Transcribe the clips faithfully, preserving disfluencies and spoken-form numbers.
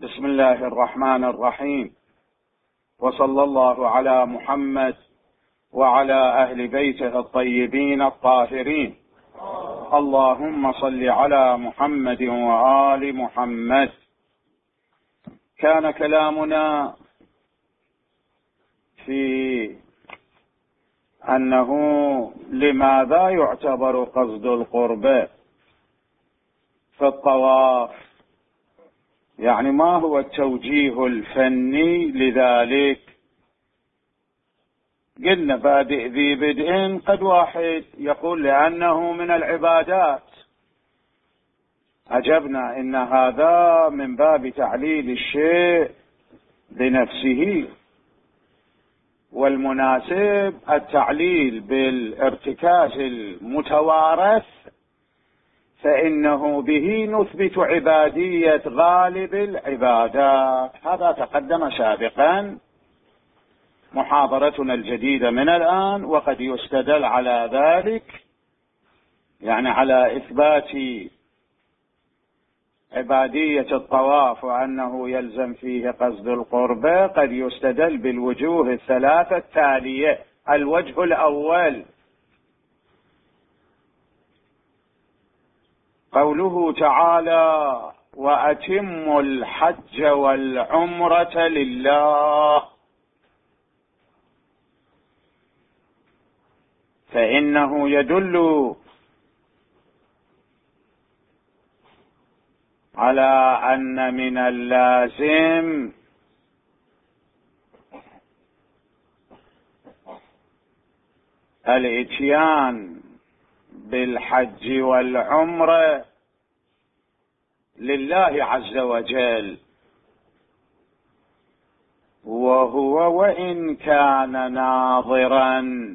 بسم الله الرحمن الرحيم، وصلى الله على محمد وعلى أهل بيته الطيبين الطاهرين. اللهم صل على محمد وآل محمد. كان كلامنا في أنه لماذا يعتبر قصد القرب في الطواف، يعني ما هو التوجيه الفني لذلك. قلنا بادئ ذي بدء، قد واحد يقول لأنه من العبادات. أجبنا إن هذا من باب تعليل الشيء بنفسه، والمناسب التعليل بالارتكاز المتوارث، فإنه به نثبت عبادية غالب العبادات. هذا تقدم سابقا. محاضرتنا الجديدة من الآن، وقد يستدل على ذلك، يعني على إثبات عبادية الطواف وأنه يلزم فيه قصد القرب، قد يستدل بالوجوه الثلاثة التالية. الوجه الأول قوله تعالى: وأتموا الحج والعمرة لله، فإنه يدل على أن من اللازم الإتيان بالحج والعمرة لله عز وجل، وهو وإن كان ناظرا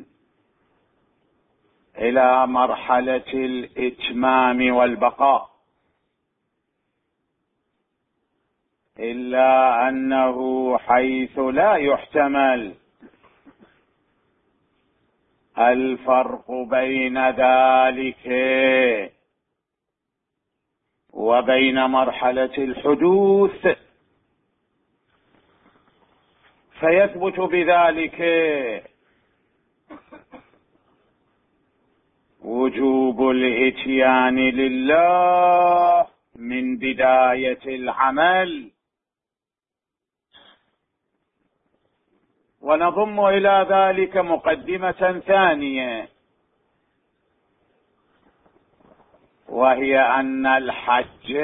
إلى مرحلة الإتمام والبقاء، إلا أنه حيث لا يحتمل الفرق بين ذلك وبين مرحلة الحدوث، فيثبت بذلك وجوب الإتيان لله من بداية العمل. ونضم إلى ذلك مقدمة ثانية، وهي أن الحج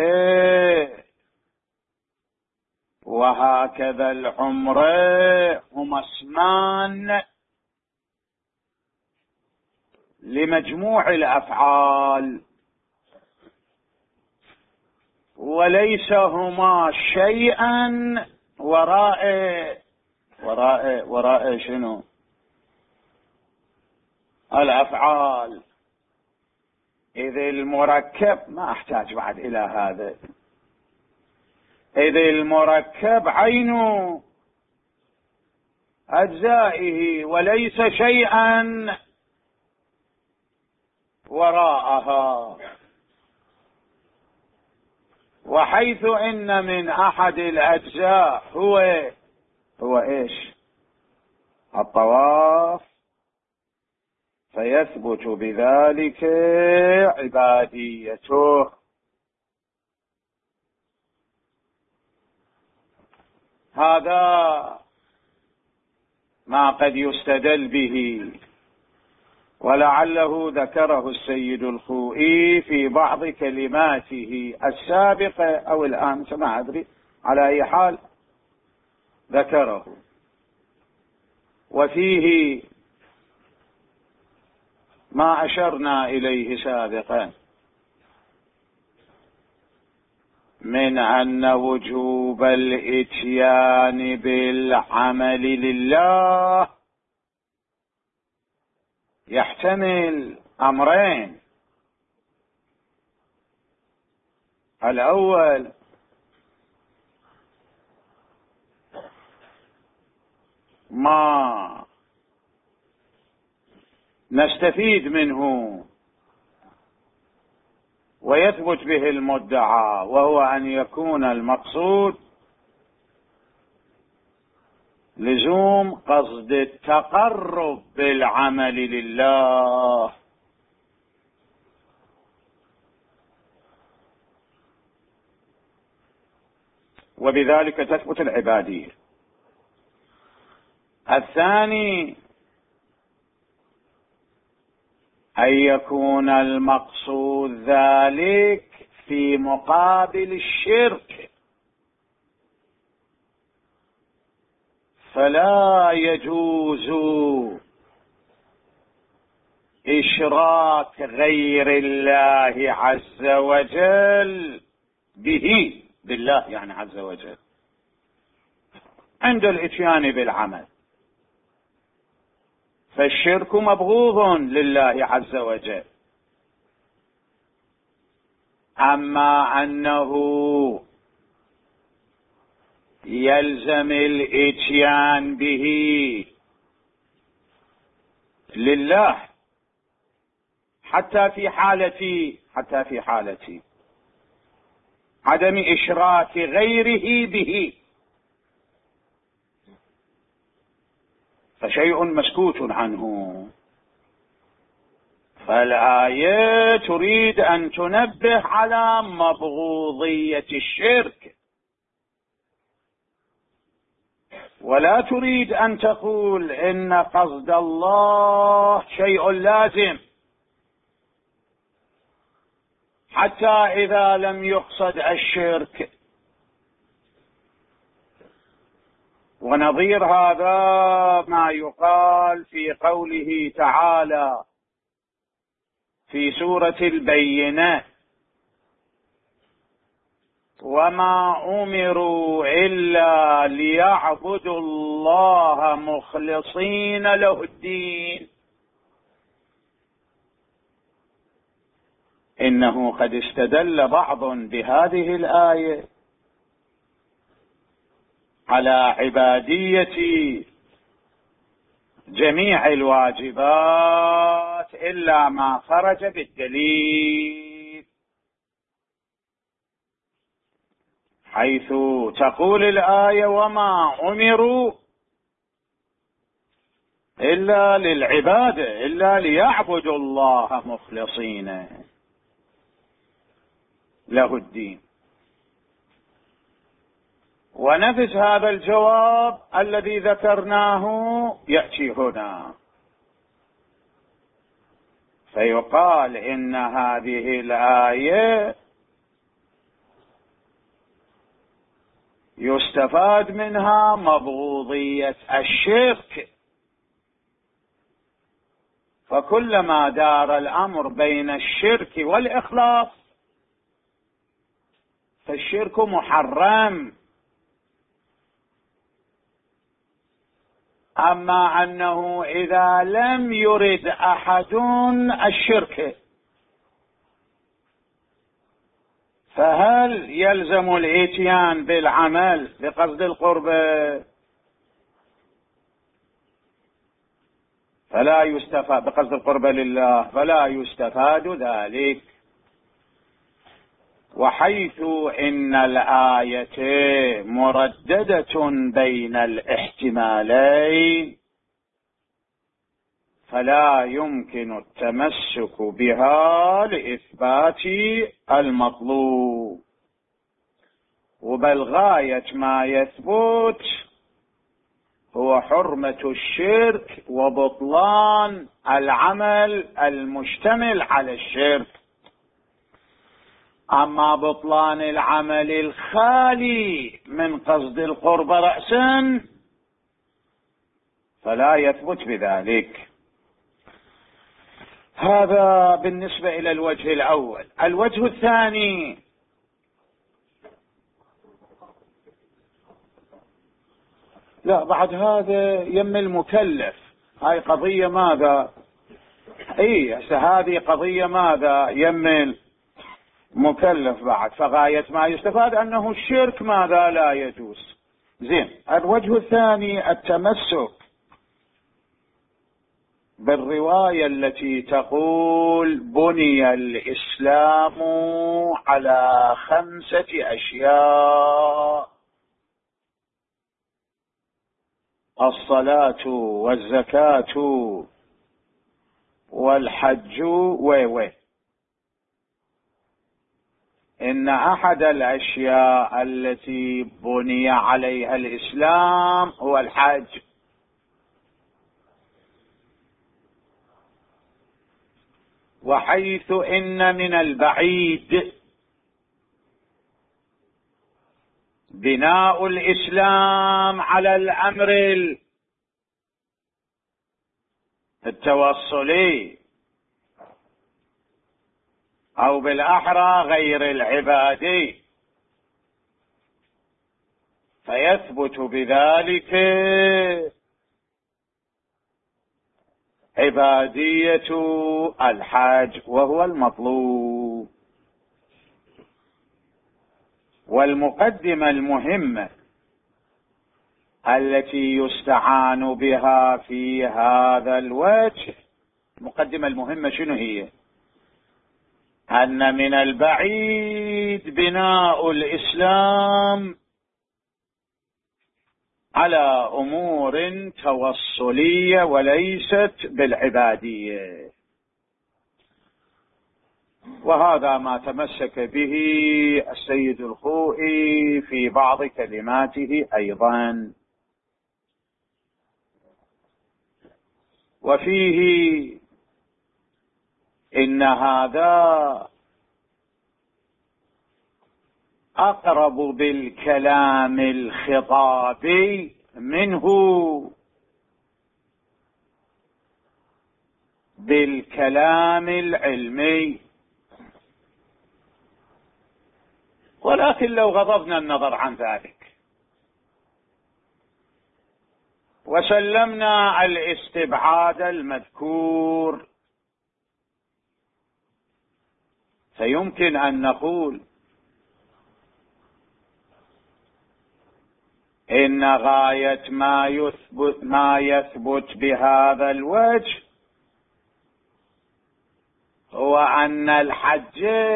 وهكذا العمرة هما اسمان لمجموع الأفعال، وليس هما شيئا وراء وراء وراء شنو؟ الأفعال. إذ المركب، ما أحتاج بعد إلى هذا، إذ المركب عين أجزائه وليس شيئا وراءها. وحيث إن من أحد الأجزاء هو هو إيش؟ الطواف، فيثبت بذلك عباديته. هذا ما قد يستدل به، ولعله ذكره السيد الخوئي في بعض كلماته السابقة أو الآن، ما أدري، على أي حال ذكره. وفيه ما أشرنا إليه سابقا من أن وجوب الإتيان بالعمل لله يحتمل أمرين. الأول ما نستفيد منه ويثبت به المدعى، وهو أن يكون المقصود لزوم قصد التقرب بالعمل لله. وبذلك تثبت العبادية. الثاني أن يكون المقصود ذلك في مقابل الشرك، فلا يجوز إشراك غير الله عز وجل به، بالله يعني عز وجل، عند الإتيان بالعمل، فالشرك مبغوض لله عز وجل. أما أنه يلزم الإتيان به لله حتى في حالة حتى في حالة عدم إشراك غيره به، فشيء مسكوت عنه. فالآية تريد أن تنبه على مبغوضية الشرك، ولا تريد أن تقول إن قصد الله شيء لازم، حتى إذا لم يقصد الشرك. ونظير هذا ما يقال في قوله تعالى في سورة البينة: وما أمروا إلا ليعبدوا الله مخلصين له الدين. إنه قد استدل بعض بهذه الآية على عبادية جميع الواجبات إلا ما خرج بالدليل، حيث تقول الآية: وما أمروا إلا للعبادة، إلا ليعبدوا الله مخلصين له الدين. ونفس هذا الجواب الذي ذكرناه يأتي هنا، فيقال إن هذه الآية يستفاد منها مبغوضية الشرك، فكلما دار الأمر بين الشرك والإخلاص فالشرك محرم. أما أنه إذا لم يرد أحد الشرك فهل يلزم الإتيان بالعمل بقصد القربة؟ فلا يستفاد بقصد القربة لله، فلا يستفاد ذلك. وحيث إن الآية مرددة بين الاحتمالين فلا يمكن التمسك بها لإثبات المطلوب، وبل غاية ما يثبت هو حرمة الشرك وبطلان العمل المشتمل على الشرك. أما بطلان العمل الخالي من قصد القرب رأسا فلا يثبت بذلك. هذا بالنسبة إلى الوجه الأول. الوجه الثاني: لا، بعد هذا يم المكلف. هاي قضية ماذا؟ اي هذه قضية ماذا؟ يم مكلف بعد. فغاية ما يستفاد أنه الشرك ماذا؟ لا يجوز. زين. الوجه الثاني: التمسك بالرواية التي تقول بني الإسلام على خمسة أشياء. الصلاة والزكاة والحج و إن أحد الأشياء التي بني عليها الإسلام هو الحج، وحيث إن من البعيد بناء الإسلام على الأمر التوصلي أو بالأحرى غير العبادي، فيثبت بذلك عبادية الحج وهو المطلوب. والمقدمة المهمة التي يستعان بها في هذا الوجه، المقدمة المهمة شنو هي؟ أن من البعيد بناء الإسلام على أمور توصلية وليست بالعبادية، وهذا ما تمسك به السيد الخوئي في بعض كلماته أيضا. وفيه إن هذا أقرب بالكلام الخطابي منه بالكلام العلمي، ولكن لو غضبنا النظر عن ذلك وسلمنا الاستبعاد المذكور، فيمكن أن نقول إن غاية ما يثبت ما يثبت بهذا الوجه هو أن الحج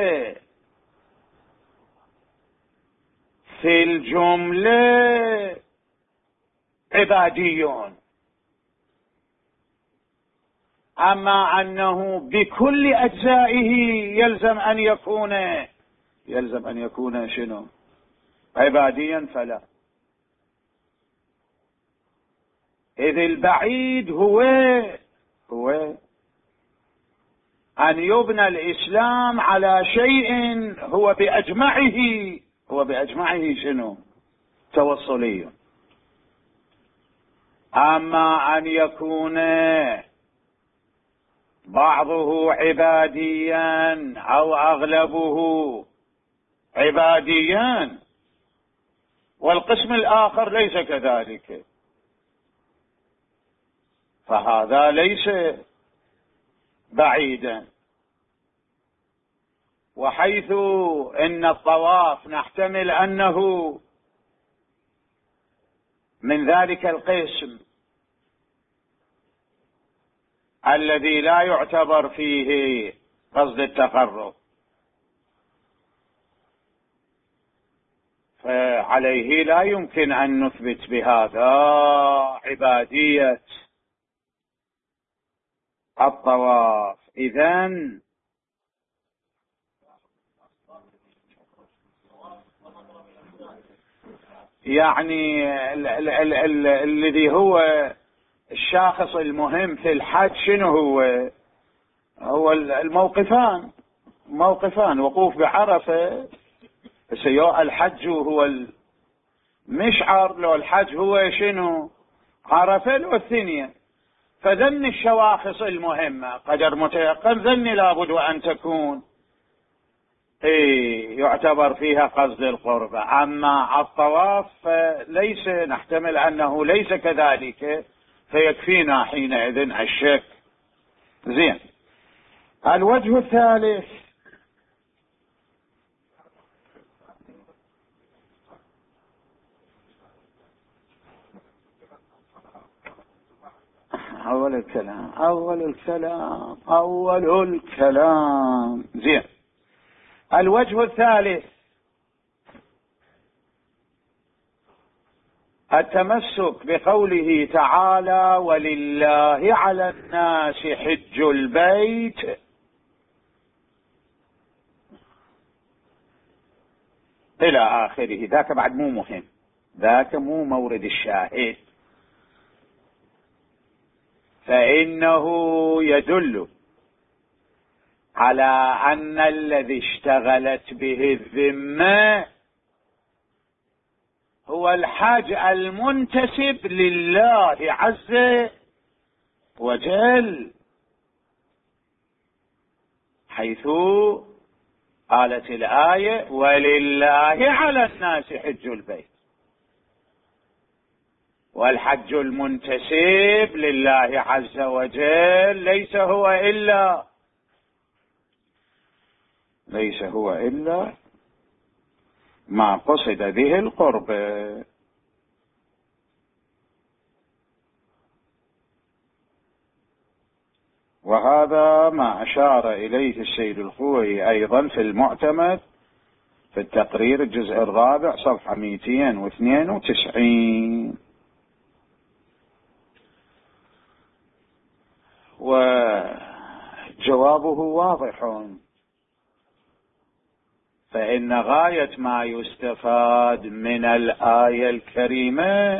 في الجملة عباديون، أما أنه بكل أجزائه يلزم أن يكون يلزم أن يكون شنو؟ عباديا فلا. إذ البعيد هو هو أن يبنى الإسلام على شيء هو بأجمعه هو بأجمعه شنو؟ توصلي. أما أن يكون بعضه عباديا أو أغلبه عباديا والقسم الآخر ليس كذلك، فهذا ليس بعيدا. وحيث إن الطواف نحتمل أنه من ذلك القسم الذي لا يعتبر فيه قصد التقرب، فعليه لا يمكن أن نثبت بهذا عبادية الطواف. إذن يعني ال ال ال ال الذي هو الشاخص المهم في الحج شنو هو؟ هو الموقفان موقفان وقوف بعرفة، سياء الحج هو المشعر، لو الحج هو شنو؟ عرفة لو الثانية. فذن الشواخص المهمة قدر متيقن ذن لابد أن تكون إيه يعتبر فيها قصد القربة. أما الطواف ليس، نحتمل أنه ليس كذلك، فيكفينا حينئذ الشك. زين. الوجه الثالث أول الكلام أول الكلام أول الكلام زين. الوجه الثالث التمسك بقوله تعالى ولله على الناس حج البيت إلى آخره، ذاك بعد مو مهم، ذاك مو مورد الشاهد، فإنه يدل على أن الذي اشتغلت به الذمة هو الحج المنتسب لله عز وجل، حيث قالت الآية ولله على الناس حج البيت، والحج المنتسب لله عز وجل ليس هو إلا ليس هو إلا ما قصد به القرب. وهذا ما أشار إليه السيد الخوئي أيضا في المعتمد في التقرير الجزء الرابع صفحة مئتين واثنين وتسعين. وجوابه واضح، فإن غاية ما يستفاد من الآية الكريمة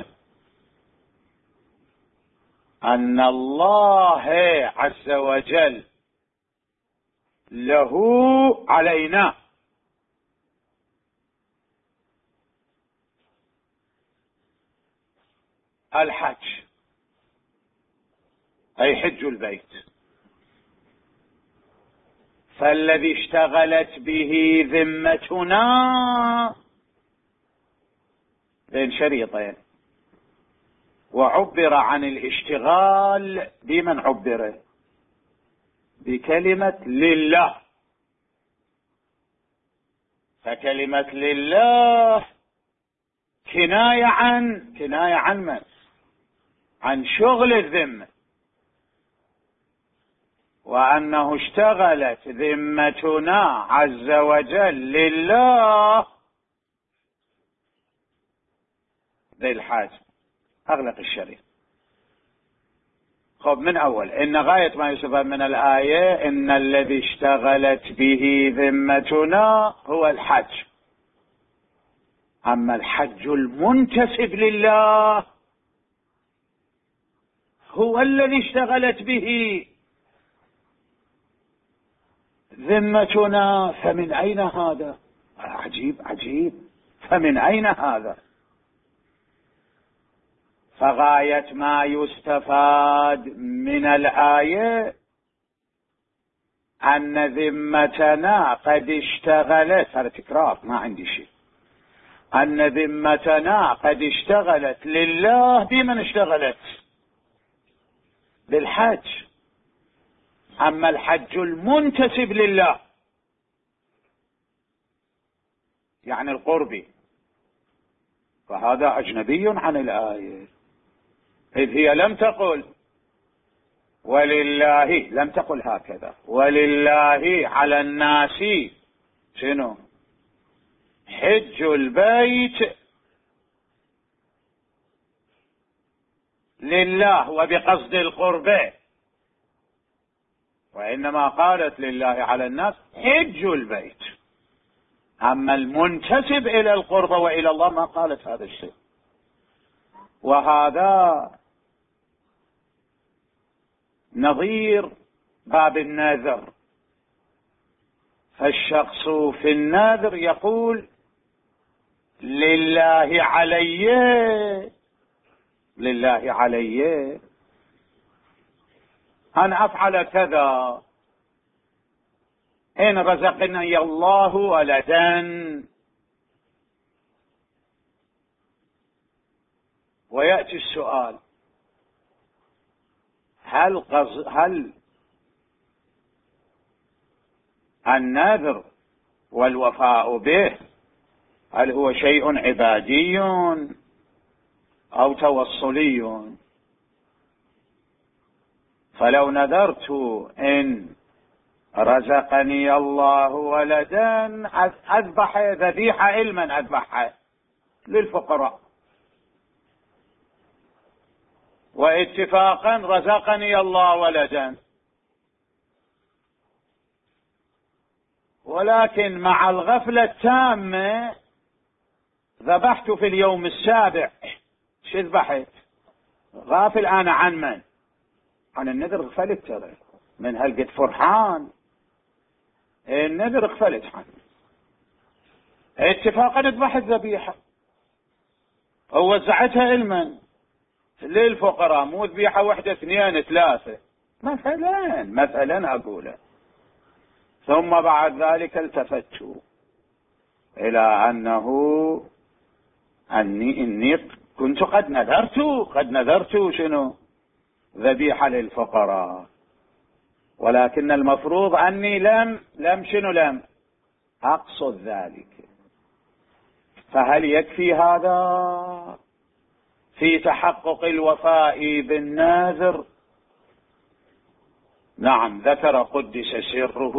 أن الله عز وجل له علينا الحج، أي حج البيت، فالذي اشتغلت به ذمتنا بين شريطين، وعبر عن الاشتغال بمن عبر بكلمة لله، فكلمة لله كناية عن كناية عن من؟ عن شغل الذمة، وأنه اشتغلت ذمتنا عز وجل لله بالحج. أغلق الشريط. خب من أول إن غاية ما يستفاد من الآية إن الذي اشتغلت به ذمتنا هو الحج، أما الحج المنتسب لله هو الذي اشتغلت به ذمتنا، فمن أين هذا؟ عجيب عجيب، فمن أين هذا؟ فغاية ما يستفاد من الآية أن ذمتنا قد اشتغلت، هذا تكرار ما عندي شيء، أن ذمتنا قد اشتغلت لله بمن اشتغلت؟ بالحج، أما الحج المنتسب لله يعني القربي فهذا أجنبي عن الآية، إذ هي لم تقل ولله، لم تقل هكذا ولله على الناس شنو؟ حج البيت لله وبقصد القربة، وإنما قالت لله على الناس حج البيت، أما المنتسب إلى القربة وإلى الله ما قالت هذا الشيء. وهذا نظير باب النذر، فالشخص في النذر يقول لله علي لله علي أن أفعل كذا، إن رزقني الله ولدا. ويأتي السؤال هل قص... هل النذر والوفاء به هل هو شيء عبادي أو توصلي؟ فلو نذرت إن رزقني الله ولدا أذبح ذبيحة، علما أذبحها للفقراء، واتفاقا رزقني الله ولدا، ولكن مع الغفلة التامة ذبحت في اليوم السابع. شو ذبحت؟ غافل أنا عن من؟ عن النذر. غفلت ترى من هالقد فرحان، النذر غفلت عنه. اتفاقا ذبحت ذبيحة ووزعتها المن للفقراء، مو ذبيحة واحدة اثنين ثلاثة مثلا مثلا أقوله. ثم بعد ذلك التفت إلى أنه أني إني كنت قد نذرت قد نذرت شنو؟ ذبيحة للفقراء، ولكن المفروض أني لم لم شنو لم أقصد ذلك. فهل يكفي هذا في تحقق الوفاء بالنذر؟ نعم، ذكر قدس سره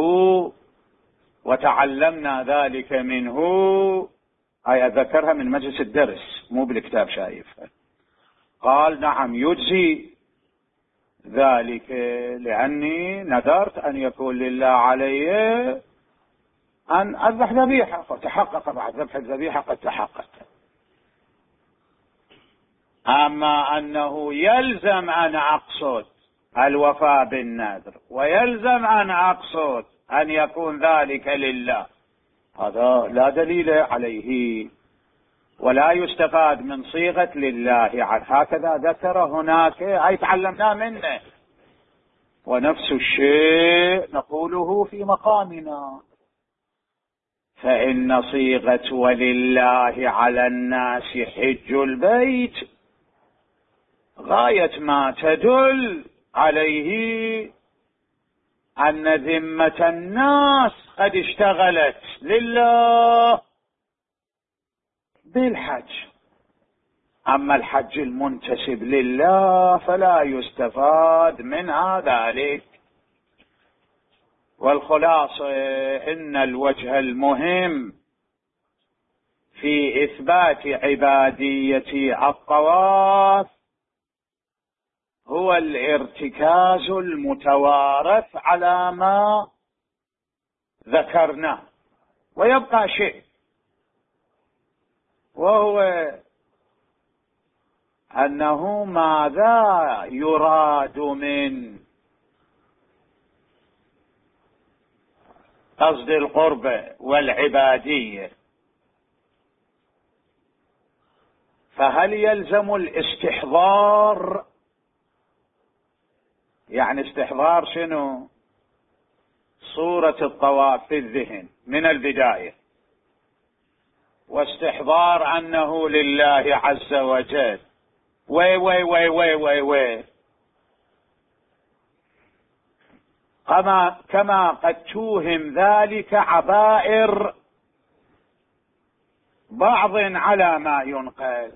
وتعلمنا ذلك منه. أي ذكرها من مجلس الدرس مو بالكتاب، شايفها. قال نعم يجزي ذلك، لأني نذرت أن يكون لله علي أن أذبح ذبيحة، فتحقق بعد ذبح الذبيحة قد تحقق. أما أنه يلزم أن أقصد الوفاء بالنذر ويلزم أن أقصد أن يكون ذلك لله، هذا لا دليل عليه ولا يستفاد من صيغة لله. هكذا ذكر هناك، أي تعلمنا منه. ونفس الشيء نقوله في مقامنا، فإن صيغة ولله على الناس حج البيت غاية ما تدل عليه أن ذمة الناس قد اشتغلت لله بالحج. أما الحج المنتسب لله فلا يستفاد منها ذلك. والخلاصة إن الوجه المهم في إثبات عبادية الطواف هو الارتكاز المتوارث على ما ذكرناه. ويبقى شيء، وهو أنه ماذا يراد من قصد القرب والعبادية. فهل يلزم الاستحضار؟ يعني استحضار شنو؟ صورة الطواف في الذهن من البداية، واستحضار أنه لله عز وجل. وي وي وي وي وي وي كما كما قد توهم ذلك عبائر بعض على ما ينقل.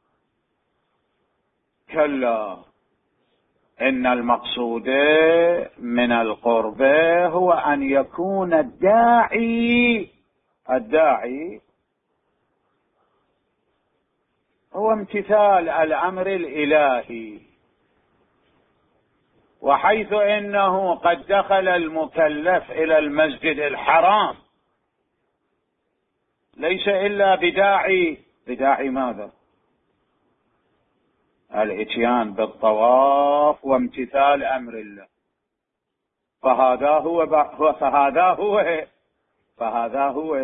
كلا، إن المقصود من القرب هو أن يكون الداعي الداعي هو امتثال الأمر الإلهي. وحيث إنه قد دخل المكلف إلى المسجد الحرام ليس إلا بداعي بداعي ماذا؟ الاتيان بالطواف وامتثال أمر الله. فهذا هو فهذا هو فهذا هو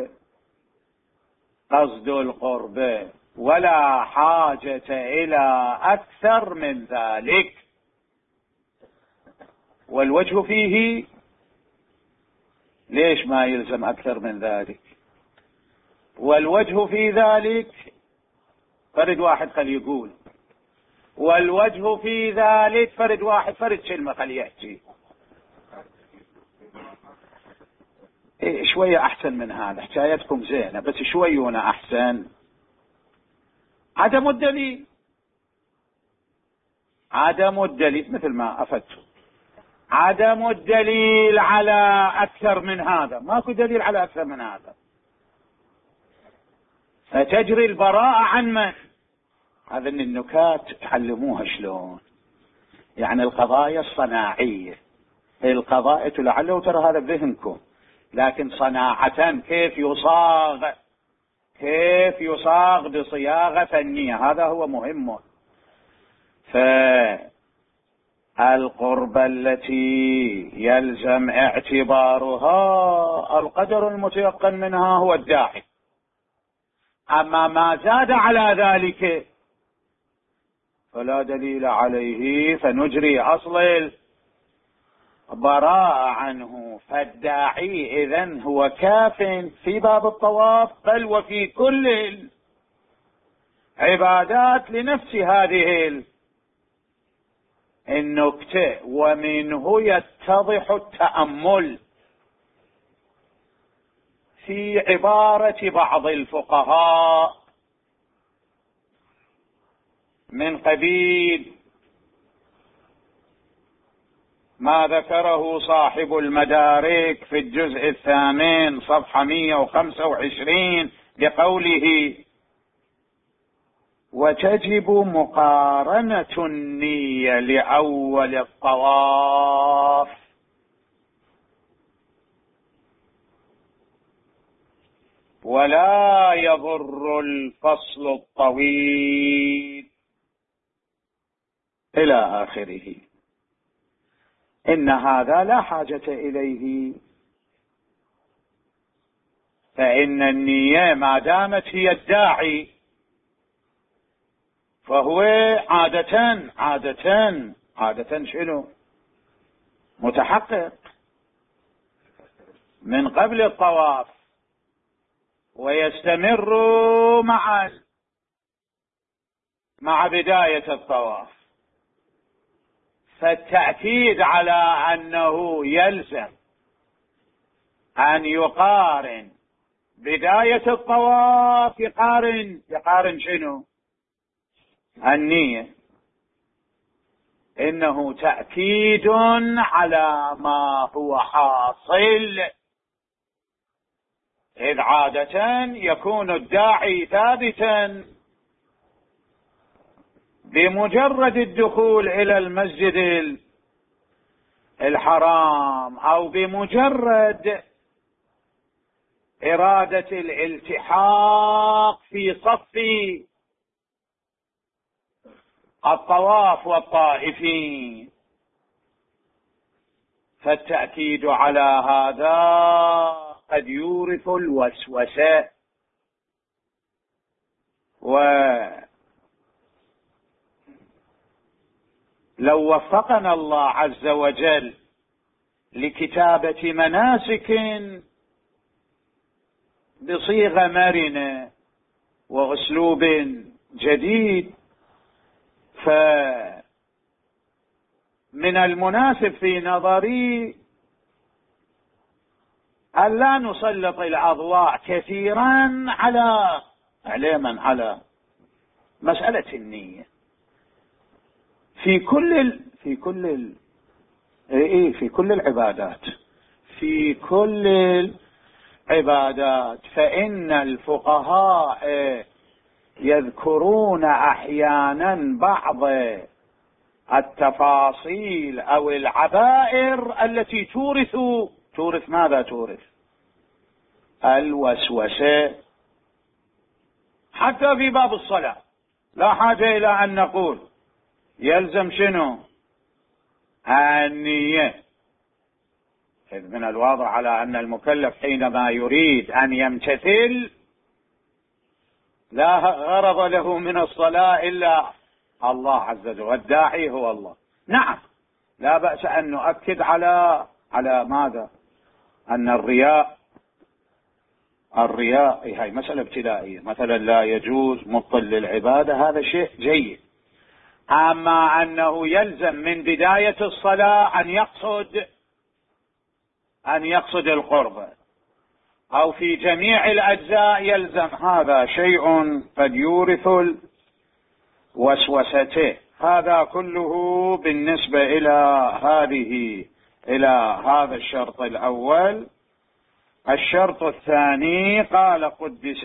قصد القرب، ولا حاجة إلى أكثر من ذلك. والوجه فيه ليش ما يلزم أكثر من ذلك؟ والوجه في ذلك فرد واحد خلي يقول، والوجه في ذلك فرد واحد فرد كلمة خلي يحكي. إيه شوية أحسن من هذا، حكايتكم زينة بس شويونا أحسن. عدم الدليل عدم الدليل مثل ما أفدتم، عدم الدليل على أكثر من هذا. ماكو دليل على أكثر من هذا، فتجري البراءة عن من؟ هذا النكات تعلموها شلون. يعني القضايا الصناعية، القضايا لعله ترى هذا بذهنكم، لكن صناعة كيف يصاغ، كيف يصاغ بصياغة فنية، هذا هو مهم. فالقربة التي يلزم اعتبارها القدر المتيقن منها هو الداعي، أما ما زاد على ذلك فلا دليل عليه، فنجري أصل البراءة عنه. فالداعي إذن هو كاف في باب الطواف بل وفي كل العبادات لنفس هذه النكتة. ومنه يتضح التأمل في عبارة بعض الفقهاء من قبيل ما ذكره صاحب المدارك في الجزء الثامن صفحة مئة وخمسة وعشرين بقوله: وتجب مقارنة النية لأول الطواف ولا يضر الفصل الطويل إلى آخره. إن هذا لا حاجة إليه، فإن النية ما دامت هي الداعي فهو عادة عادة عادة شنو؟ متحقق من قبل الطواف ويستمر مع مع بداية الطواف. فالتأكيد على أنه يلزم أن يقارن بداية الطواف يقارن يقارن شنو؟ النية. إنه تأكيد على ما هو حاصل، إذ عادة يكون الداعي ثابتا بمجرد الدخول إلى المسجد الحرام أو بمجرد إرادة الالتحاق في صف الطواف والطائفين. فالتأكيد على هذا قد يورث الوسوسة. ولو وفقنا الله عز وجل لكتابة مناسك بصيغة مرنة وأسلوب جديد، فمن المناسب في نظري أن لا نسلط الأضواء كثيرا على على من على مسألة النية في كل ال... في كل ال... إيه في كل العبادات في كل العبادات. فإن الفقهاء يذكرون أحيانا بعض التفاصيل أو العبائر التي تورث تورث ماذا تورث؟ الوسوسة. حتى في باب الصلاة لا حاجة إلى أن نقول يلزم شنو؟ النية. إذ من الواضح على أن المكلف حينما يريد أن يمتثل لا غرض له من الصلاة إلا الله عز وجل، والداعي هو الله. نعم لا بأس أن نؤكد على على ماذا؟ أن الرياء الرياء هاي مسألة ابتدائية، مثلا لا يجوز مبطل للعبادة، هذا شيء جيد. أما أنه يلزم من بداية الصلاة أن يقصد أن يقصد القرب أو في جميع الأجزاء يلزم، هذا شيء قد يورث الوسوسة. هذا كله بالنسبة إلى هذه إلى هذا الشرط الأول. الشرط الثاني قال قدس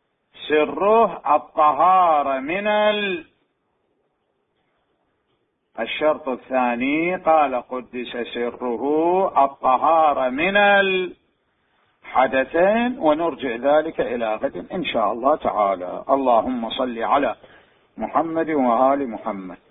سره الطهارة من الشرط الثاني قال قدس سره الطهارة من الحدثين، ونرجع ذلك إلى غد إن شاء الله تعالى. اللهم صل على محمد وآل محمد.